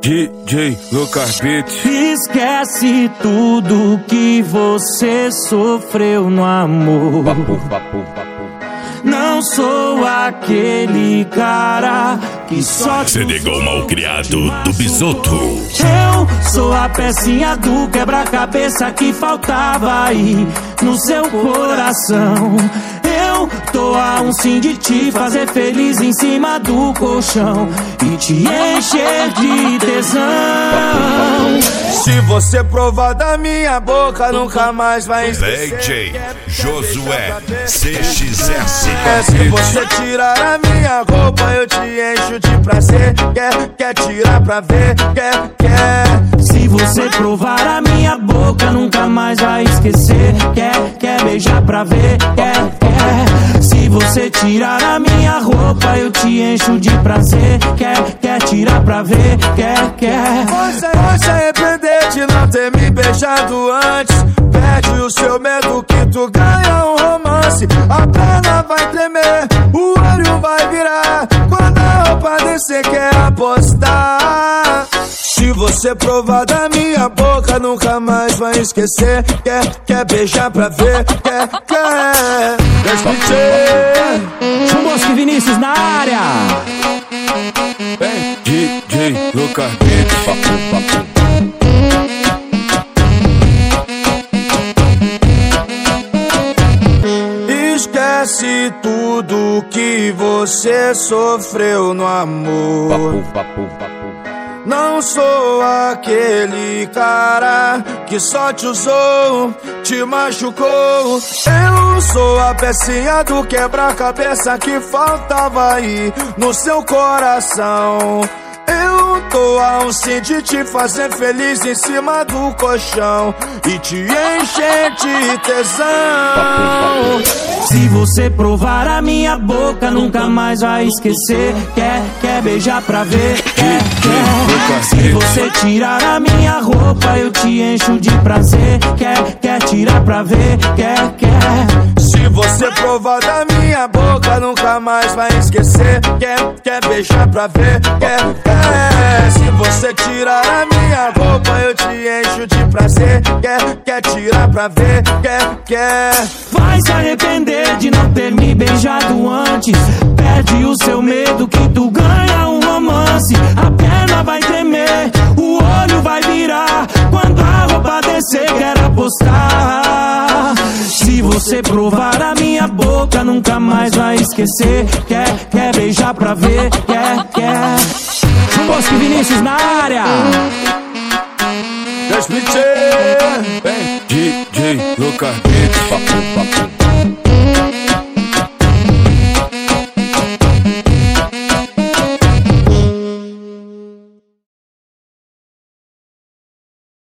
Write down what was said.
DJ Lucas Beats. Esquece tudo que você sofreu no amor. Não sou aquele cara que só te Senegão malcriado do Bisoto. Eu sou a pecinha do quebra-cabeça que faltava aí no seu coração. Eu tô a um sim de te fazer feliz em cima do colchão e te encher de tesão. Se você provar da minha boca, nunca mais vai esquecer. DJ Josué CXS. Se você tirar a minha roupa, eu te encho de prazer. Quer tirar pra ver, quer. Se você provar a minha boca, nunca mais vai esquecer. Quer beijar pra ver, quer. Se você tirar a minha roupa, eu te encho de prazer. Quer tirar pra ver, quer. Você vai se arrepender de não ter me beijado antes. Perde o seu medo que tu ganha um romance. A perna vai tremer, o olho vai virar. Quando a roupa descer, quer apostar. Se você provar da minha boca, nunca mais vai esquecer. Quer beijar pra ver, quer. Chumbosco e Vinícius na área. DJ Lucas Beats. Esquece tudo que você sofreu no amor. Não sou aquele cara que só te usou, te machucou. Eu sou a pecinha do quebra-cabeça que faltava aí no seu coração. Eu tô a um sim de te fazer feliz em cima do colchão e te encher de tesão. Se você provar a minha boca, nunca mais vai esquecer. Quer beijar pra ver, quer. Se você tirar a minha roupa, eu te encho de prazer. Quer tirar pra ver, quer. Se você provar da minha boca, nunca mais vai esquecer. Quer beijar pra ver, quer. Se você tirar a minha roupa, eu te encho de prazer. Quer tirar pra ver, quer. Vai se arrepender de não ter me beijado antes. Perde o seu medo que tu ganha um romance. A perna vai tremer, o olho vai virar. Quando a roupa descer, quer apostar. Se você provar a minha boca, nunca mais vai esquecer. Quer beijar pra ver, quer. Chumbosco e Vinícius na área. DJ Lucas Beats.